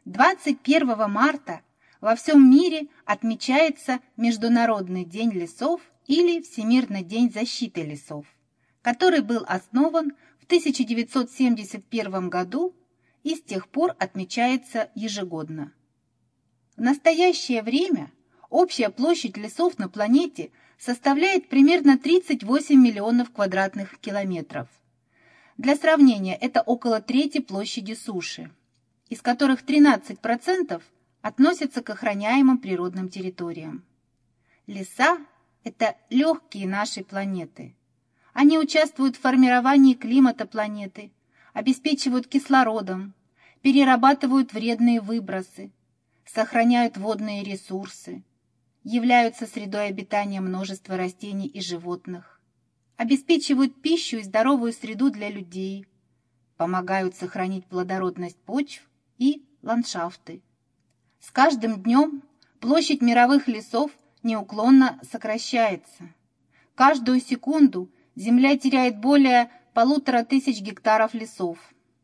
21 марта во всем мире отмечается Международный день лесов или Всемирный день защиты лесов, который был основан в 1971 году и с тех пор отмечается ежегодно. В настоящее время общая площадь лесов на планете составляет примерно 38 миллионов квадратных километров. Для сравнения, это около трети площади суши, из которых 13% относятся к охраняемым природным территориям. Леса – это легкие нашей планеты. Они участвуют в формировании климата планеты, обеспечивают кислородом, перерабатывают вредные выбросы, сохраняют водные ресурсы, являются средой обитания множества растений и животных, обеспечивают пищу и здоровую среду для людей, помогают сохранить плодородность почв и ландшафты. С каждым днем площадь мировых лесов неуклонно сокращается. Каждую секунду Земля теряет более 1500 гектаров лесов.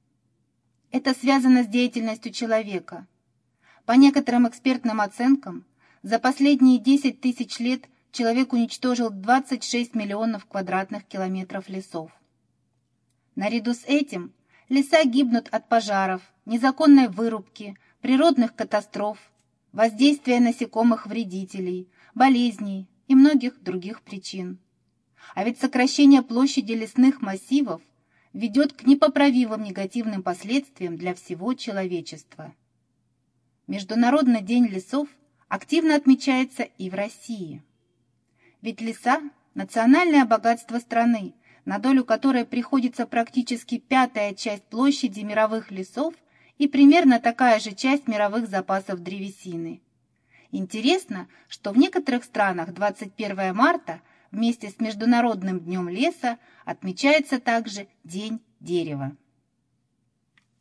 Это связано с деятельностью человека. По некоторым экспертным оценкам, за последние 10 тысяч лет человек уничтожил 26 миллионов квадратных километров лесов. Наряду с этим леса гибнут от пожаров, незаконной вырубки, природных катастроф, воздействия насекомых-вредителей, болезней и многих других причин. А ведь сокращение площади лесных массивов ведет к непоправимым негативным последствиям для всего человечества. Международный день лесов активно отмечается и в России. Ведь леса – национальное богатство страны, на долю которой приходится практически 1/5 часть площади мировых лесов и примерно такая же часть мировых запасов древесины. Интересно, что в некоторых странах 21 марта вместе с Международным днем леса отмечается также День дерева.